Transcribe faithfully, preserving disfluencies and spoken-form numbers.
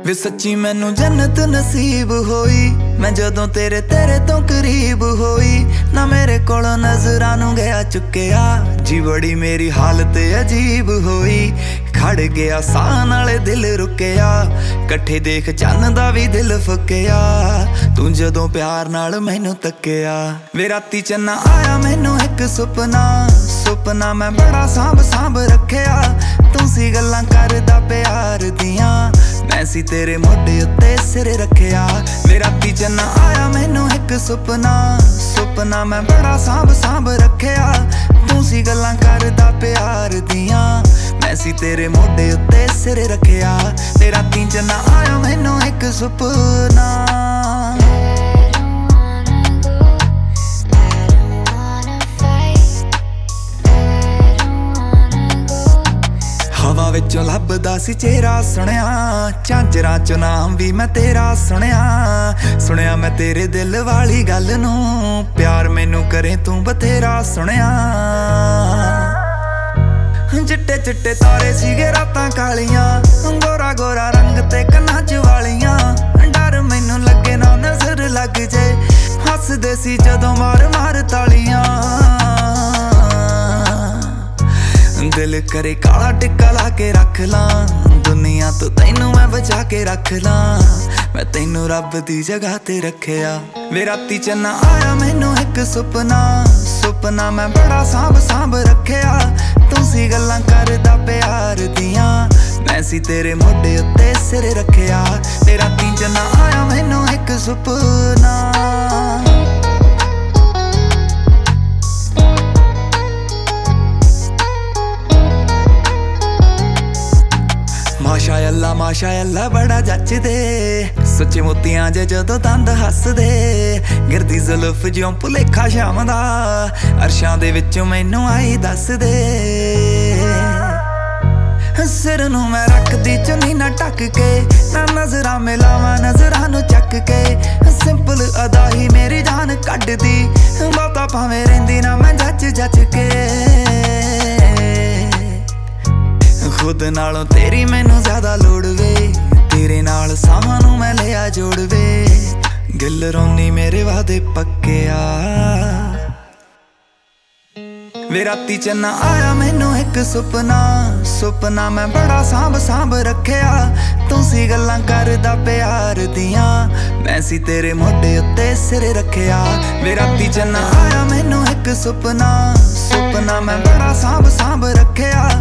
वे सच्ची मैनू जन्नत नसीब होई, मैं जदों तेरे तेरे तो करीब होई। ना मेरे कोलों नजरां नू गया चुकिया, जी बड़ी मेरी हालत अजीब होई। खड़ गया साह नाले दिल रुकिया, कट्ठे देख चन्न दा भी दिल फुकिया। तू जदों प्यार नाल मैनू तकिया, वे राती चन्ना आया मैनू एक सुपना। सुपना मैं बड़ा सांभ सांभ रखिया, तू सी गल्लां करदा प्यार दियां, मैं सी तेरे मोढे उत्ते सिर रखिया। वे राती चन्ना आया मैनू एक सुपना। सुपना मैं बड़ा सांभ सांभ रखिया, तू सी गल्लां करदा प्यार दियां, मैं सी तेरे मोढे उत्ते सिर रखिया। ते राती चन्ना आया मैनू एक सुपना। हवा विचों लभदा सी चेहरा सुनिया, झांजरां चों नाम भी मैं तेरा सुनिया। सुनिया मैं तेरे दिल वाली गल नू, प्यार मैनू करे तू बथेरा सुनिया। चिट्टे चिट्टे तारे सीगे रातां कालियां, गोरा गोरा रंग ते कन्नां च वालियां। डर मैनू लगे ना नजर लग जे, हसदे सी जदों मार मार तालियां। दिल करे काला टिक्का ला के रख लां, दुनिया तो तैनू मैं बचा के रख लां, मैं तैनू रब दी जगह ते रखिया। वे राती चन्ना आया मैनू एक सुपना। सुपना मैं बड़ा सांभ सांभ रखिया, तू सी गल्लां करदा प्यार दियां, मैं सी तेरे मोढे उत्ते सिर रखिया। वे राती चन्ना आया मैनू एक सुपना। माशा अल्लाह माशा अल्लाह बड़ा जचदे, सच्चे मोतियां जे जदों दंद हसदे। गिरदी जुल्फ ज्यों भुलेखा शाम दा, अरशां दे विचों मैनू आई दसदे। सिर नू मैं रखदी चुन्नी ना ढक के, ना नजरां मिलावां नजरां नू चक के। सिंपल अदा ही मेरी जान कड्डदी, बहुता भावें रहिंदी ना मैं जच जच के। खुद नालों तेरी मैनू ज्यादा लोड़ वे, तेरे नाल साहां नू मैं लिया जोड़ वे। गिल रोनी मेरे वादे पक्किया। वे राती चन्ना आया मैनू एक सुपना। सुपना मैं बड़ा सांभ सांभ रखिया, तू सी गल्लां करदा प्यार दियां, मैं सी तेरे मोढे उत्ते सिर रखिया। वे राती चन्ना आया मैनू एक सुपना। सुपना मैं बड़ा सांभ सांभ रखिया,